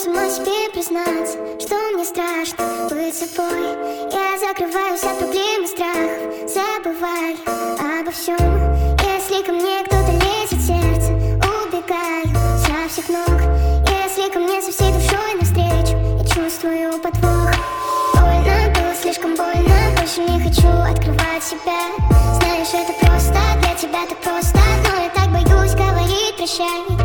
сама себе признаться, что мне страшно быть собой. Я закрываюсь от проблем и страхов, забываю обо всем. Если ко мне кто-то лезет в сердце, убегаю со всех ног. Если ко мне со всей душой навстречу, я чувствую подвох. Больно, было слишком больно, больше не хочу открывать себя. Знаешь, это просто, для тебя так просто, но я так боюсь говорить прощай.